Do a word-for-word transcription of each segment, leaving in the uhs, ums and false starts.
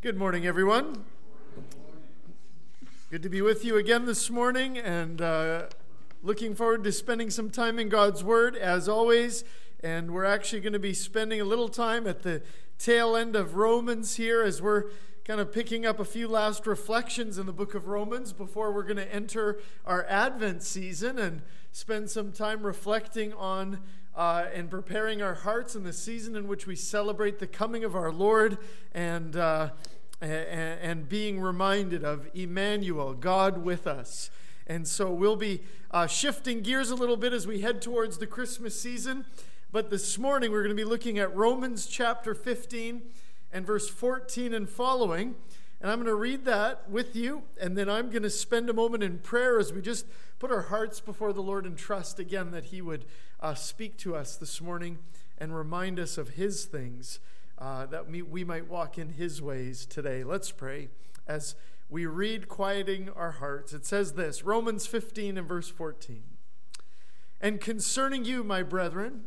Good morning, everyone. Good to be with you again this morning, and uh, looking forward to spending some time in God's Word, as always. And we're actually going to be spending a little time at the tail end of Romans here, as we're kind of picking up a few last reflections in the book of Romans before we're going to enter our Advent season and spend some time reflecting on uh, and preparing our hearts in the season in which we celebrate the coming of our Lord and uh, and, and being reminded of Emmanuel, God with us. And so we'll be uh, shifting gears a little bit as we head towards the Christmas season. But this morning we're going to be looking at Romans chapter fifteen and verse fourteen and following. And I'm going to read that with you, and then I'm going to spend a moment in prayer as we just put our hearts before the Lord and trust again that He would uh, speak to us this morning and remind us of His things, uh, that we, we might walk in His ways today. Let's pray as we read, quieting our hearts. It says this, Romans fifteen and verse fourteen. And concerning you, my brethren,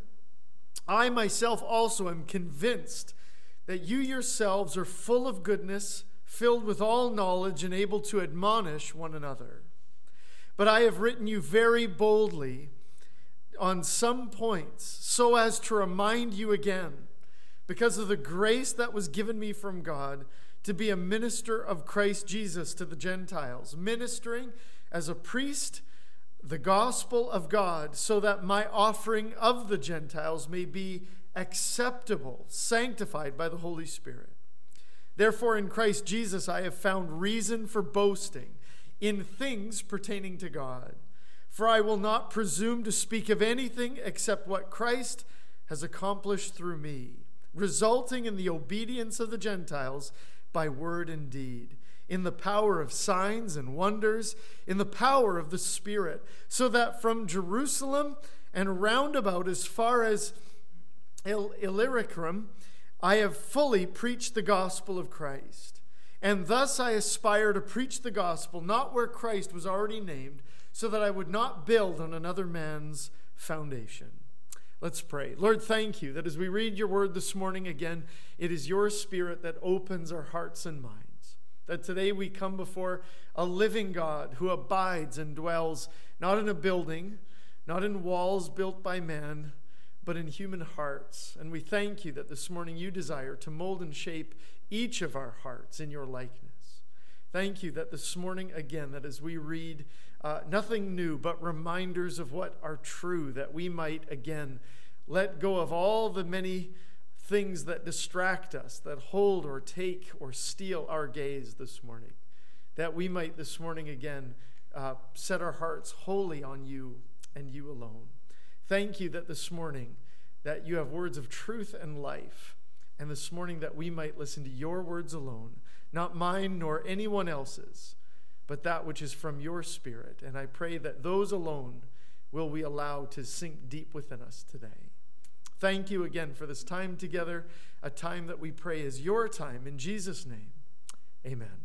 I myself also am convinced that you yourselves are full of goodness, filled with all knowledge, and able to admonish one another. But I have written you very boldly on some points, so as to remind you again, because of the grace that was given me from God, to be a minister of Christ Jesus to the Gentiles, ministering as a priest the gospel of God, so that my offering of the Gentiles may be acceptable, sanctified by the Holy Spirit. Therefore, in Christ Jesus, I have found reason for boasting in things pertaining to God. For I will not presume to speak of anything except what Christ has accomplished through me, resulting in the obedience of the Gentiles by word and deed, in the power of signs and wonders, in the power of the Spirit, so that from Jerusalem and round about as far as Il- Illyricum, I have fully preached the gospel of Christ. And thus I aspire to preach the gospel, not where Christ was already named, so that I would not build on another man's foundation. Let's pray. Lord, thank you that as we read your word this morning again, it is your Spirit that opens our hearts and minds. That today we come before a living God who abides and dwells not in a building, not in walls built by man, but in human hearts. And we thank you that this morning you desire to mold and shape each of our hearts in your likeness. Thank you that this morning, again, that as we read uh, nothing new but reminders of what are true, that we might, again, let go of all the many things that distract us, that hold or take or steal our gaze this morning, that we might this morning, again, uh, set our hearts wholly on you and you alone. Thank you that this morning that you have words of truth and life, and this morning that we might listen to your words alone, not mine nor anyone else's, but that which is from your Spirit. And I pray that those alone will we allow to sink deep within us today. Thank you again for this time together, a time that we pray is your time. In Jesus' name, amen.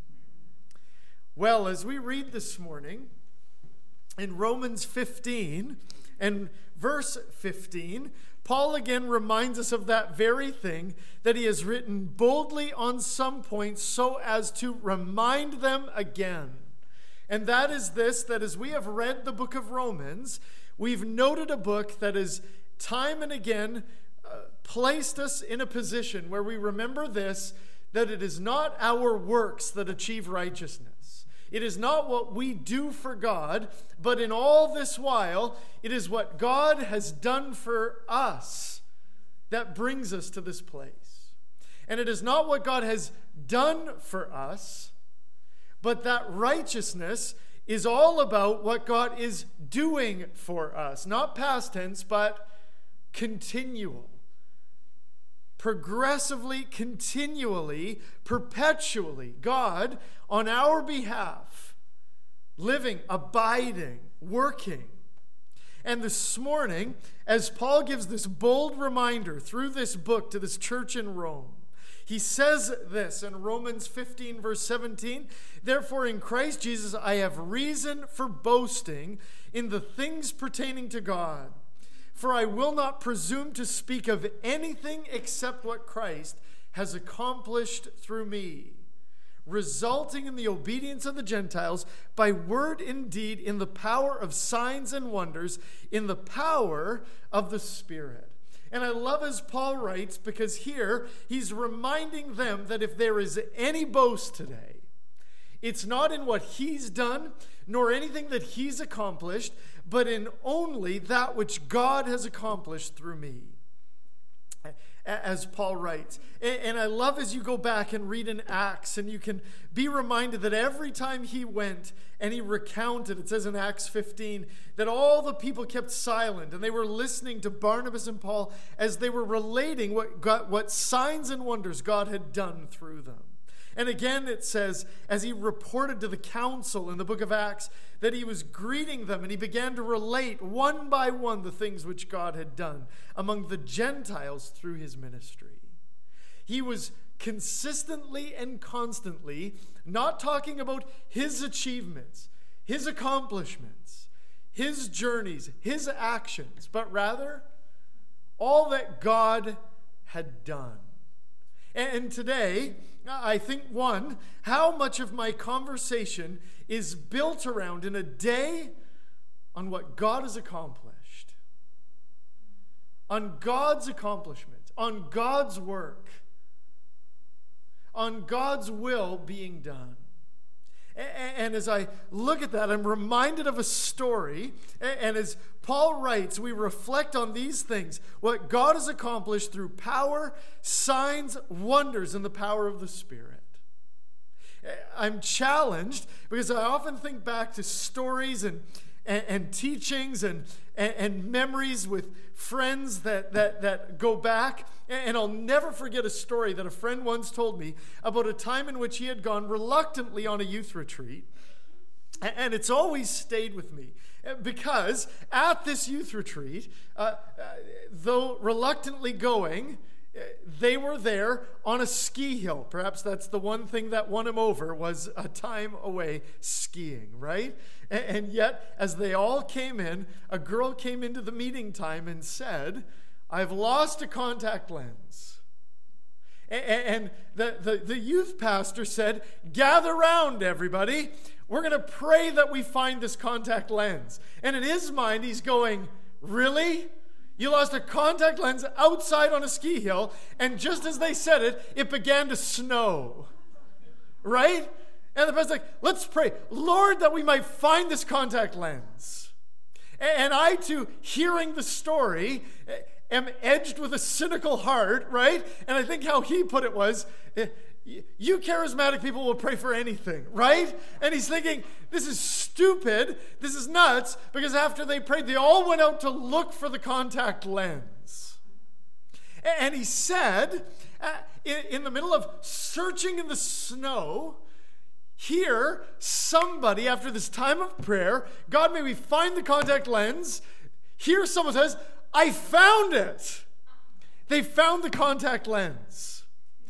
Well, as we read this morning in Romans fifteen, and verse fifteen, Paul again reminds us of that very thing, that he has written boldly on some points so as to remind them again. And that is this, that as we have read the book of Romans, we've noted a book that has time and again uh, placed us in a position where we remember this, that it is not our works that achieve righteousness. It is not what we do for God, but in all this while, it is what God has done for us that brings us to this place. And it is not what God has done for us, but that righteousness is all about what God is doing for us. Not past tense, but continual. Progressively, continually, perpetually, God, on our behalf, living, abiding, working. And this morning, as Paul gives this bold reminder through this book to this church in Rome, he says this in Romans fifteen, verse seventeen, therefore in Christ Jesus I have reason for boasting in the things pertaining to God. For I will not presume to speak of anything except what Christ has accomplished through me, resulting in the obedience of the Gentiles by word and deed in the power of signs and wonders, in the power of the Spirit. And I love as Paul writes, because here he's reminding them that if there is any boast today, it's not in what he's done, nor anything that he's accomplished, but in only that which God has accomplished through me. As Paul writes. And I love as you go back and read in Acts, and you can be reminded that every time he went and he recounted, it says in Acts fifteen, that all the people kept silent and they were listening to Barnabas and Paul as they were relating what God, what signs and wonders God had done through them. And again it says, as he reported to the council in the book of Acts, that he was greeting them and he began to relate one by one the things which God had done among the Gentiles through his ministry. He was consistently and constantly not talking about his achievements, his accomplishments, his journeys, his actions, but rather all that God had done. And today, I think, one, how much of my conversation is built around in a day on what God has accomplished, on God's accomplishment, on God's work, on God's will being done. And as I look at that, I'm reminded of a story. And as Paul writes, we reflect on these things, what God has accomplished through power, signs, wonders, and the power of the Spirit. I'm challenged because I often think back to stories and, and, and teachings and, and, and memories with friends that, that, that go back. And I'll never forget a story that a friend once told me about a time in which he had gone reluctantly on a youth retreat. And it's always stayed with me because at this youth retreat, uh, uh, though reluctantly going, they were there on a ski hill. Perhaps that's the one thing that won him over, was a time away skiing, right? And, and yet, as they all came in, a girl came into the meeting time and said, "I've lost a contact lens." And, and the, the, the youth pastor said, "Gather round, everybody. We're going to pray that we find this contact lens." And in his mind, he's going, "Really? You lost a contact lens outside on a ski hill?" And just as they said it, it began to snow. Right? And the pastor's like, "Let's pray, Lord, that we might find this contact lens." And I, too, hearing the story, am edged with a cynical heart, right? And I think how he put it was, you charismatic people will pray for anything, right? And he's thinking, this is stupid, this is nuts, because after they prayed, they all went out to look for the contact lens. And he said, in the middle of searching in the snow, here, somebody, after this time of prayer, "God, may we find the contact lens." Here someone says, "I found it." They found the contact lens.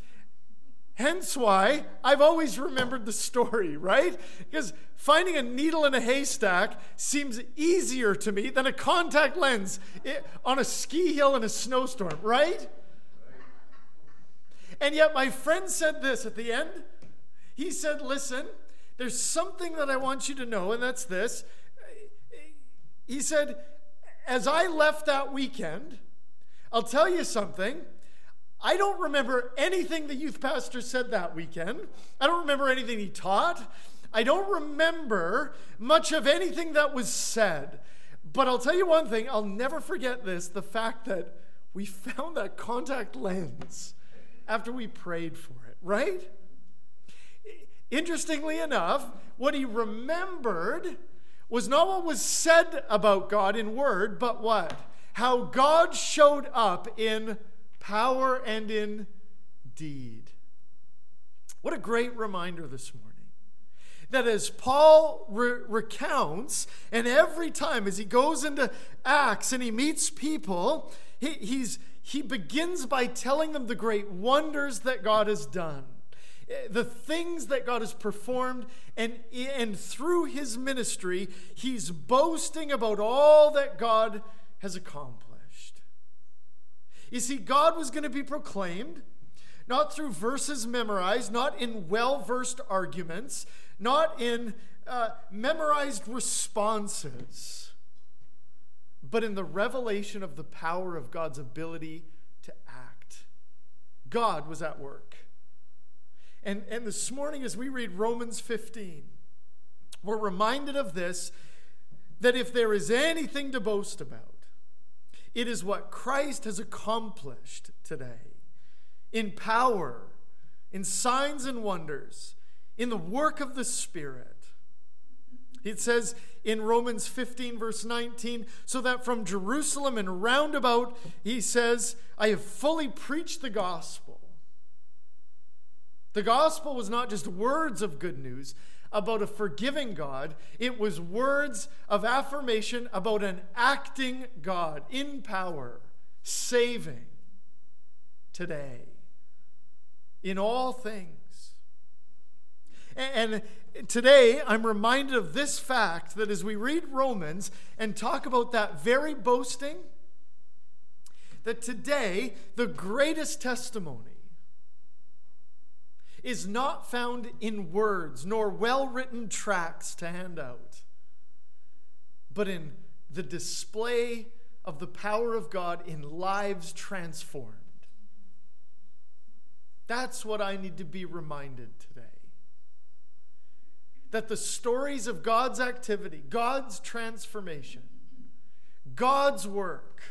Hence why I've always remembered the story, right? Because finding a needle in a haystack seems easier to me than a contact lens on a ski hill in a snowstorm, right? And yet my friend said this at the end. He said, "Listen, there's something that I want you to know, and that's this." He said, "As I left that weekend, I'll tell you something. I don't remember anything the youth pastor said that weekend. I don't remember anything he taught. I don't remember much of anything that was said. But I'll tell you one thing, I'll never forget this, the fact that we found that contact lens after we prayed for it," right? Interestingly enough, what he remembered was not what was said about God in word, but what? How God showed up in power and in deed. What a great reminder this morning. That as Paul re- recounts, and every time as he goes into Acts and he meets people, he, he's, he begins by telling them the great wonders that God has done. The things that God has performed, and, and through his ministry, he's boasting about all that God has accomplished. You see, God was going to be proclaimed. not through verses memorized, not in well-versed arguments, not in uh, memorized responses, but in the revelation of the power of God's ability to act. God was at work. And, and this morning as we read Romans fifteen, we're reminded of this, that if there is anything to boast about, it is what Christ has accomplished today in power, in signs and wonders, in the work of the Spirit. It says in Romans fifteen, verse nineteen, so that from Jerusalem and round about, he says, I have fully preached the gospel. The gospel was not just words of good news about a forgiving God. It was words of affirmation about an acting God in power, saving today, in all things. And today, I'm reminded of this fact that as we read Romans and talk about that very boasting, that today, the greatest testimony is not found in words nor well-written tracts to hand out, but in the display of the power of God in lives transformed. That's what I need to be reminded today. That the stories of God's activity, God's transformation, God's work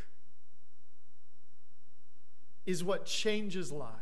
is what changes lives.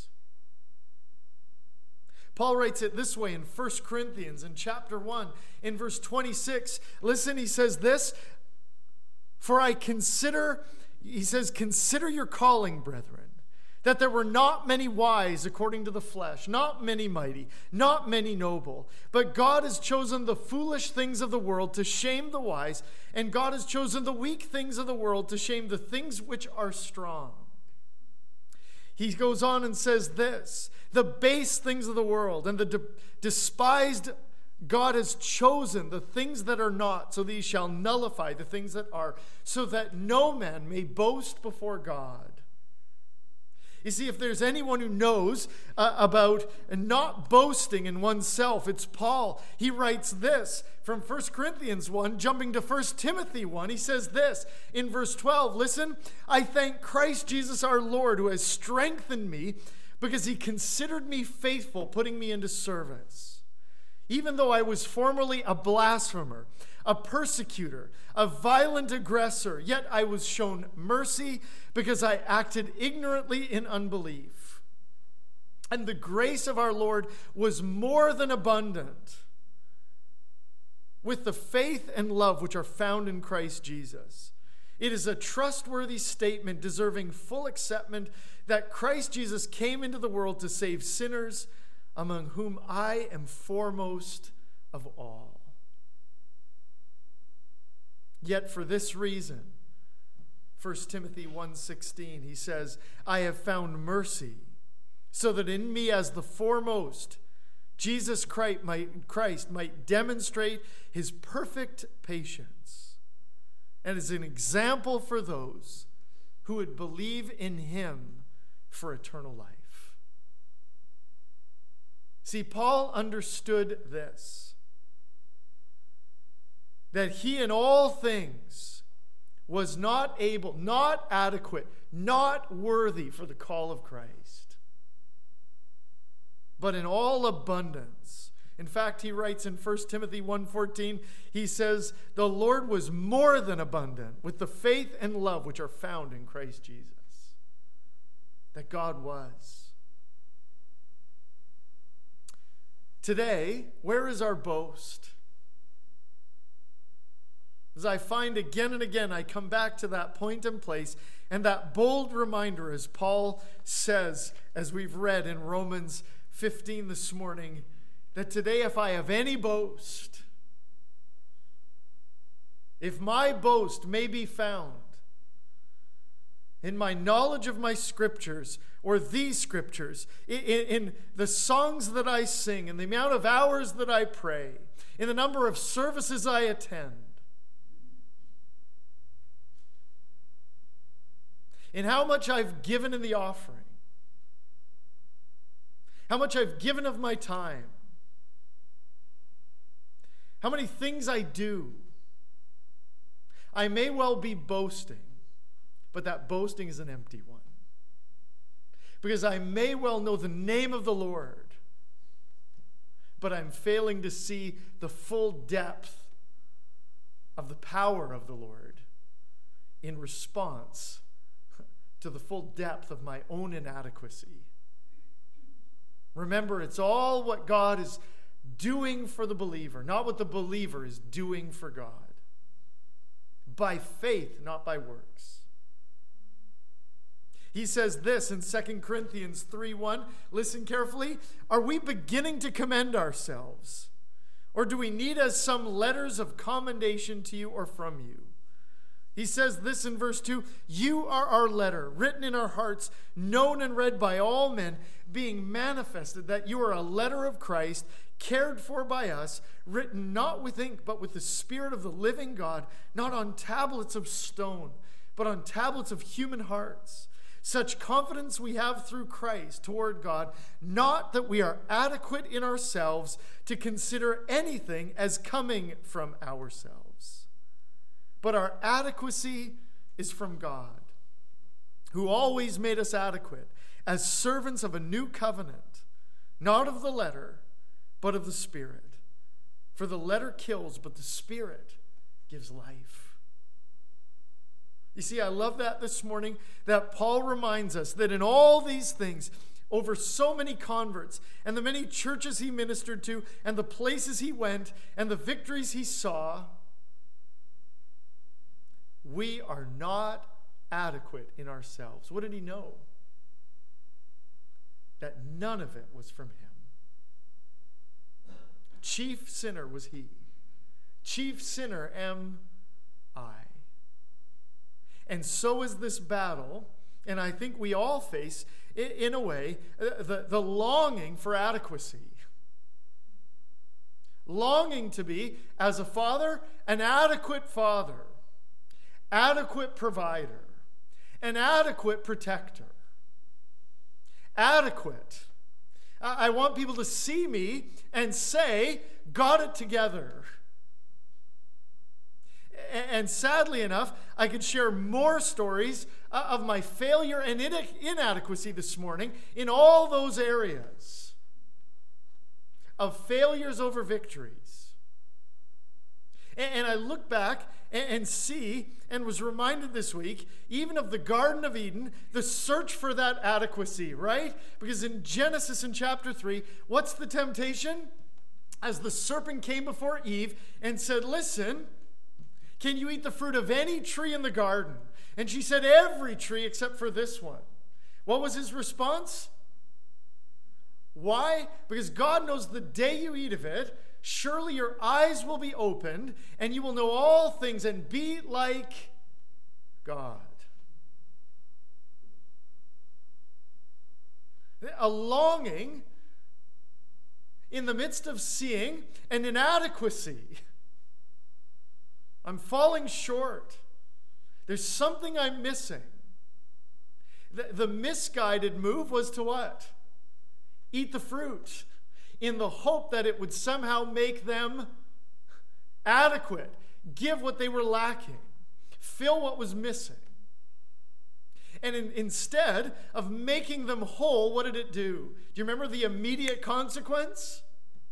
Paul writes it this way in First Corinthians in chapter one, in verse twenty-six. Listen, he says this, for I consider, he says, consider your calling, brethren, that there were not many wise according to the flesh, not many mighty, not many noble, but God has chosen the foolish things of the world to shame the wise, and God has chosen the weak things of the world to shame the things which are strong. He goes on and says this, the base things of the world and the de- despised God has chosen the things that are not, so these shall nullify the things that are, so that no man may boast before God. You see, if there's anyone who knows uh, about not boasting in oneself, it's Paul. He writes this from First Corinthians one, jumping to First Timothy one. He says this in verse twelve, listen, I thank Christ Jesus our Lord who has strengthened me because he considered me faithful, putting me into service. Even though I was formerly a blasphemer, a persecutor, a violent aggressor, yet I was shown mercy because I acted ignorantly in unbelief. And the grace of our Lord was more than abundant with the faith and love which are found in Christ Jesus. It is a trustworthy statement deserving full acceptance that Christ Jesus came into the world to save sinners, among whom I am foremost of all. Yet for this reason, First Timothy one sixteen, he says, I have found mercy, so that in me as the foremost, Jesus Christ might, Christ might demonstrate his perfect patience, and as an example for those who would believe in him for eternal life. See, Paul understood this, that he in all things was not able, not adequate, not worthy for the call of Christ, but in all abundance. In fact, he writes in First Timothy one fourteen, he says, the Lord was more than abundant with the faith and love which are found in Christ Jesus. That God was. Today, where is our boast? As I find again and again, I come back to that point and place and that bold reminder, as Paul says, as we've read in Romans fifteen this morning, that today if I have any boast, if my boast may be found in my knowledge of my scriptures, or these scriptures, in, in the songs that I sing, in the amount of hours that I pray, in the number of services I attend, in how much I've given in the offering, how much I've given of my time, how many things I do. I may well be boasting, but that boasting is an empty one. Because I may well know the name of the Lord, but I'm failing to see the full depth of the power of the Lord in response to the full depth of my own inadequacy. Remember, it's all what God is doing for the believer, not what the believer is doing for God. By faith, not by works. He says this in Second Corinthians three one. Listen carefully. Are we beginning to commend ourselves? Or do we need as some letters of commendation to you or from you? He says this in verse two. You are our letter, written in our hearts, known and read by all men, being manifested that you are a letter of Christ, cared for by us, written not with ink, but with the Spirit of the living God, not on tablets of stone, but on tablets of human hearts. Such confidence we have through Christ toward God, not that we are adequate in ourselves to consider anything as coming from ourselves, but our adequacy is from God, who always made us adequate as servants of a new covenant, not of the letter, but of the Spirit. For the letter kills, but the Spirit gives life. You see, I love that this morning, that Paul reminds us that in all these things, over so many converts, and the many churches he ministered to, and the places he went, and the victories he saw, we are not adequate in ourselves. What did he know? That none of it was from him. Chief sinner was he. Chief sinner am I. And so is this battle, and I think we all face, in a way, the, the longing for adequacy. Longing to be, as a father, an adequate father, adequate provider, an adequate protector. Adequate. I want people to see me and say, got it together. And sadly enough, I could share more stories of my failure and inadequacy this morning in all those areas of failures over victories. And I look back and see and was reminded this week, even of the Garden of Eden, the search for that adequacy, right? Because in Genesis in chapter three, what's the temptation? As the serpent came before Eve and said, listen, can you eat the fruit of any tree in the garden? And she said, every tree except for this one. What was his response? Why? Because God knows the day you eat of it, surely your eyes will be opened, and you will know all things and be like God. A longing in the midst of seeing an inadequacy. I'm falling short. There's something I'm missing. The, the misguided move was to what? Eat the fruit, in the hope that it would somehow make them adequate, give what they were lacking, fill what was missing. And in, instead of making them whole, what did it do? Do you remember the immediate consequence?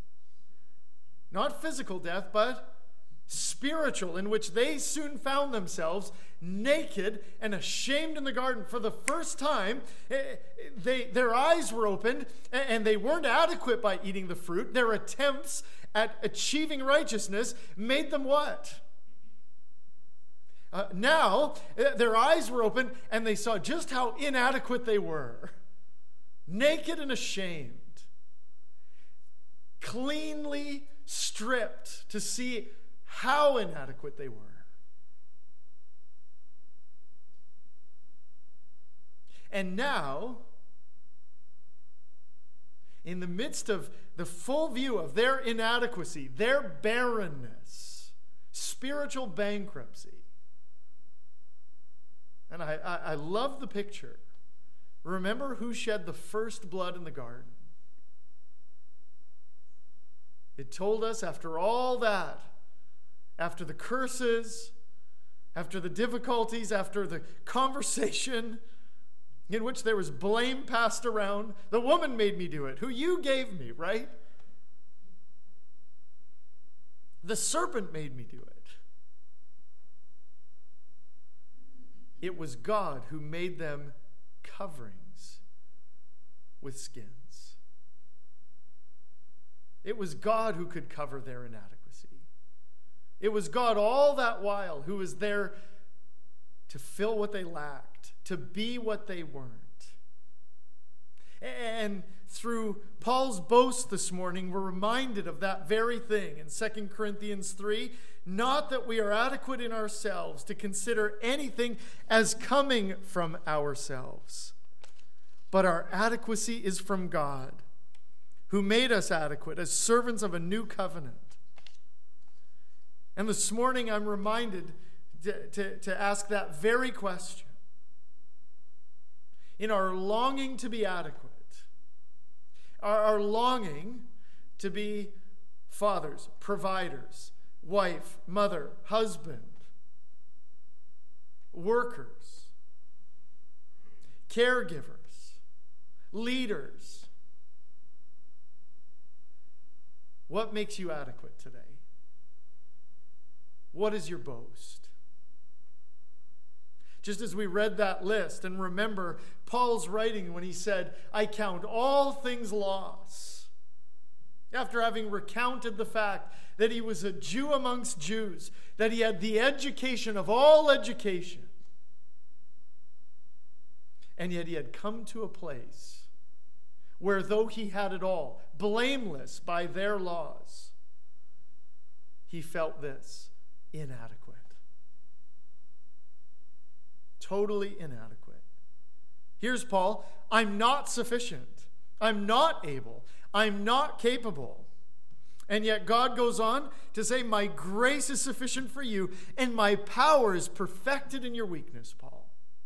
Not physical death, but spiritual, in which they soon found themselves naked and ashamed in the garden. For the first time, they, their eyes were opened, and they weren't adequate by eating the fruit. Their attempts at achieving righteousness made them what? Uh, now, their eyes were opened, and they saw just how inadequate they were. Naked and ashamed. Cleanly stripped to see how inadequate they were. And now, in the midst of the full view of their inadequacy, their barrenness, spiritual bankruptcy, and I, I, I love the picture. Remember who shed the first blood in the garden? It told us after all that, after the curses, after the difficulties, after the conversation in which there was blame passed around, the woman made me do it, who you gave me, right? The serpent made me do it. It was God who made them coverings with skins. It was God who could cover their inadequacy. It was God all that while who was there to fill what they lacked, to be what they weren't. And through Paul's boast this morning, we're reminded of that very thing in Second Corinthians three. Not that we are adequate in ourselves to consider anything as coming from ourselves, but our adequacy is from God, who made us adequate as servants of a new covenant. And this morning I'm reminded to, to, to ask that very question. In our longing to be adequate, our, our longing to be fathers, providers, wife, mother, husband, workers, caregivers, leaders. What makes you adequate today? What is your boast? Just as we read that list, and remember Paul's writing when he said, I count all things loss. After having recounted the fact that he was a Jew amongst Jews, that he had the education of all education, and yet he had come to a place where though he had it all, blameless by their laws, he felt this, inadequate. Totally inadequate. Here's Paul, I'm not sufficient. I'm not able. I'm not capable. And yet God goes on to say, my grace is sufficient for you, and my power is perfected in your weakness, Paul.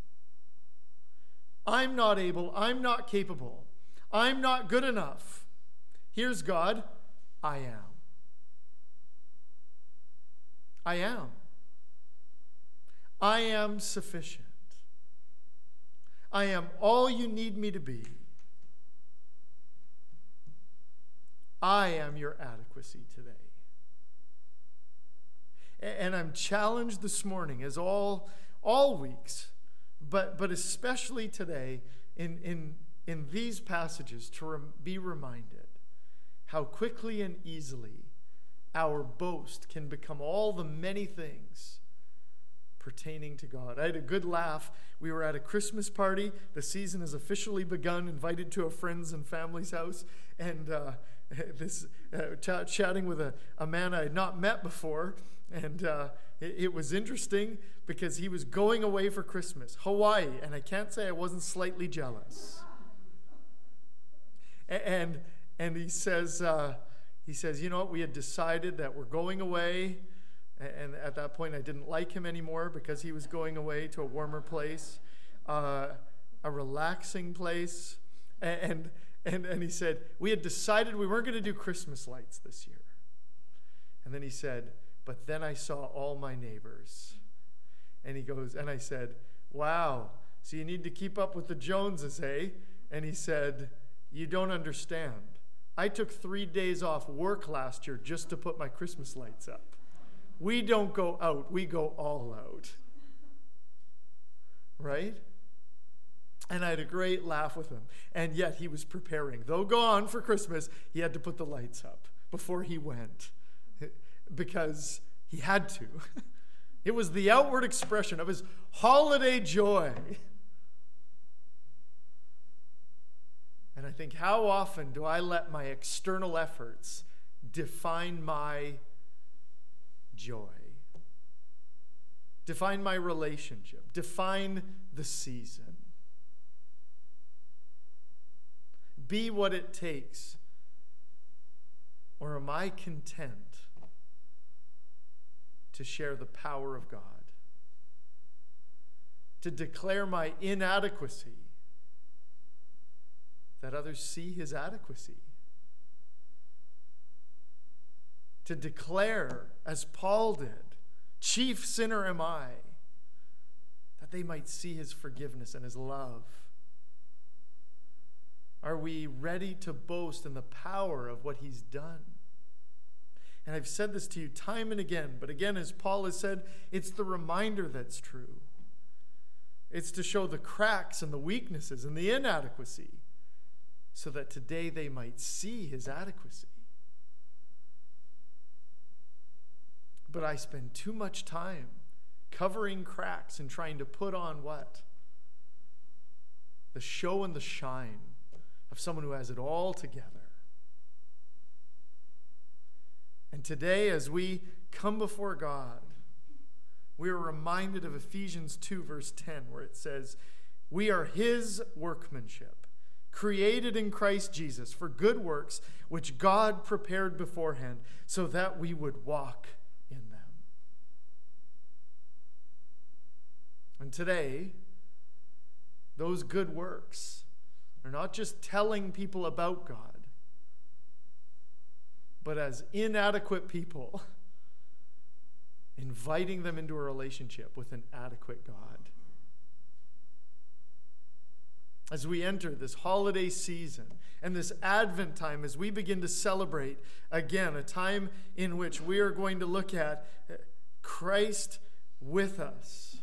I'm not able. I'm not capable. I'm not good enough. Here's God, I am. I am. I am sufficient. I am all you need me to be. I am your adequacy today. And I'm challenged this morning, as all, all weeks, but, but especially today, in, in, in these passages, to rem- be reminded how quickly and easily our boast can become all the many things pertaining to God. I had a good laugh. We were at a Christmas party. The season has officially begun, invited to a friend's and family's house, and uh, this uh, ch- chatting with a, a man I had not met before, and uh, it, it was interesting because he was going away for Christmas, Hawaii, and I can't say I wasn't slightly jealous. And and he says, uh, he says, you know what, we had decided that we're going away. And at that point, I didn't like him anymore because he was going away to a warmer place, uh, a relaxing place. And, and, and he said, we had decided we weren't going to do Christmas lights this year. And then he said, but then I saw all my neighbors. And he goes, and I said, wow, so you need to keep up with the Joneses, eh? And he said, you don't understand. I took three days off work last year just to put my Christmas lights up. We don't go out, we go all out. Right? And I had a great laugh with him. And yet he was preparing. Though gone for Christmas, he had to put the lights up before he went. Because he had to. It was the outward expression of his holiday joy. And I think, how often do I let my external efforts define my joy? Define my relationship? Define the season? Be what it takes? Or am I content to share the power of God? To declare my inadequacy, that others see his adequacy. to declare, as Paul did, chief sinner am I, that they might see his forgiveness and his love? Are we ready to boast in the power of what he's done? And I've said this to you time and again, but again, as Paul has said, it's the reminder that's true. It's to show the cracks and the weaknesses and the inadequacy so that today they might see his adequacy. But I spend too much time covering cracks and trying to put on what? The show and the shine of someone who has it all together. And today, as we come before God, we are reminded of Ephesians two, verse ten, where it says, we are his workmanship, created in Christ Jesus for good works, which God prepared beforehand so that we would walk in them. And today, those good works are not just telling people about God, but as inadequate people, inviting them into a relationship with an adequate God. As we enter this holiday season and this Advent time, as we begin to celebrate again, a time in which we are going to look at Christ with us,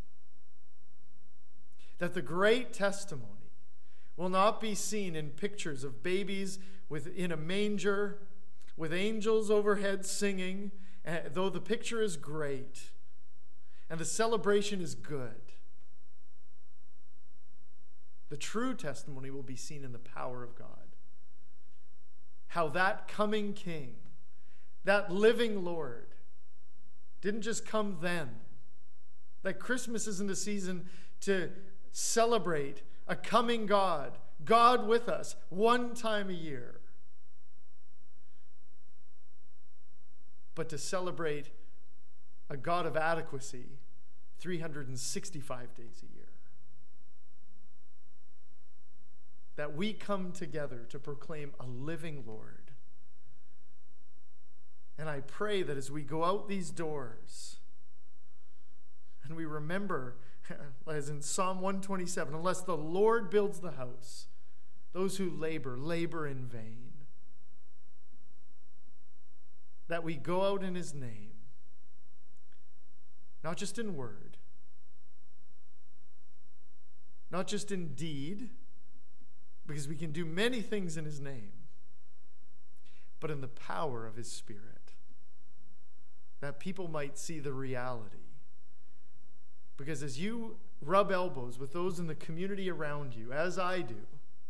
that the great testimony will not be seen in pictures of babies within a manger, with angels overhead singing, though the picture is great and the celebration is good. The true testimony will be seen in the power of God. How that coming King, that living Lord, didn't just come then. That Christmas isn't a season to celebrate a coming God, God with us, one time a year, but to celebrate a God of adequacy three hundred sixty-five days a year. That we come together to proclaim a living Lord. And I pray that as we go out these doors and we remember, as in Psalm one twenty-seven, unless the Lord builds the house, those who labor, labor in vain. That we go out in his name, not just in word, not just in deed, because we can do many things in his name, but in the power of his Spirit, that people might see the reality. Because as you rub elbows with those in the community around you, as I do,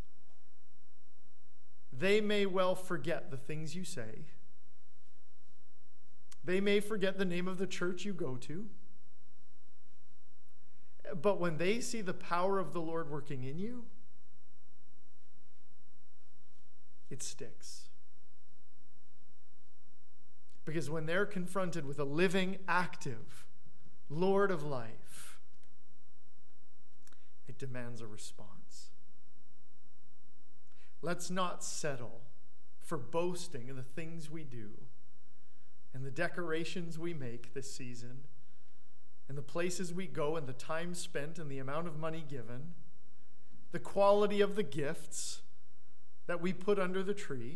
they may well forget the things you say. They may forget the name of the church you go to. But when they see the power of the Lord working in you, it sticks. Because when they're confronted with a living, active Lord of life, it demands a response. Let's not settle for boasting in the things we do, and the decorations we make this season, and the places we go, and the time spent, and the amount of money given, the quality of the gifts that we put under the tree,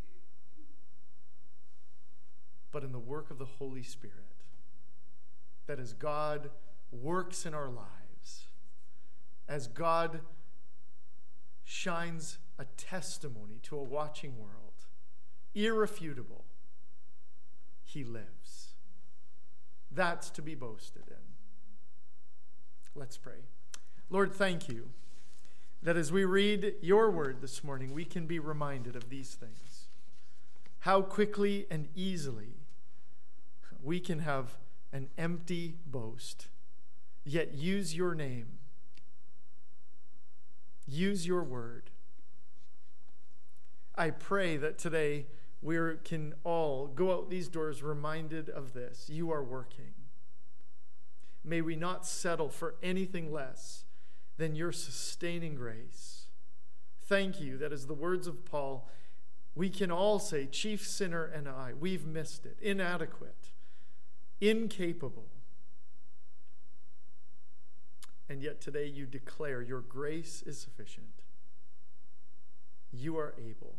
but in the work of the Holy Spirit, that as God works in our lives, as God shines a testimony to a watching world, irrefutable, he lives. That's to be boasted in. Let's pray. Lord, thank you that as we read your word this morning, we can be reminded of these things. How quickly and easily we can have an empty boast, yet use your name, use your word. I pray that today we can all go out these doors reminded of this. You are working. May we not settle for anything less than your sustaining grace. Thank you that, as the words of Paul We can all say, chief sinner and I, we've missed it, inadequate, incapable. And yet today you declare your grace is sufficient. You are able.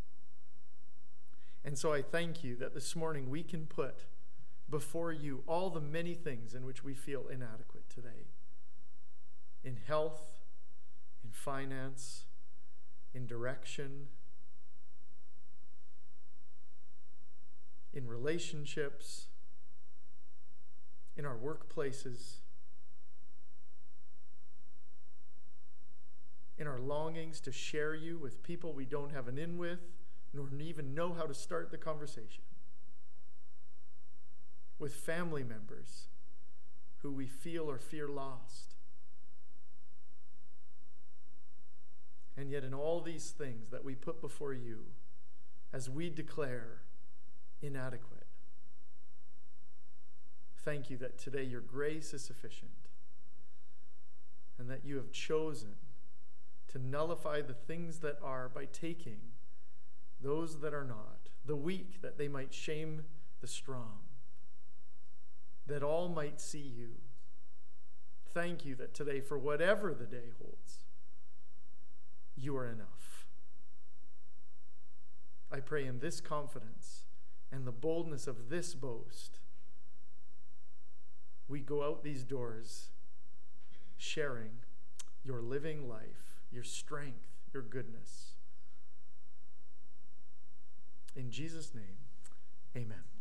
And so I thank you that this morning we can put before you all the many things in which we feel inadequate today. In health, in finance, in direction, in relationships, in our workplaces, in our longings to share you with people we don't have an in with, nor even know how to start the conversation, with family members who we feel or fear lost. And yet in all these things that we put before you, as we declare inadequate, thank you that today your grace is sufficient and that you have chosen to nullify the things that are by taking those that are not, the weak that they might shame the strong, that all might see you. Thank you that today, for whatever the day holds, you are enough. I pray in this confidence and the boldness of this boast, we go out these doors sharing your living life, your strength, your goodness. In Jesus' name, amen.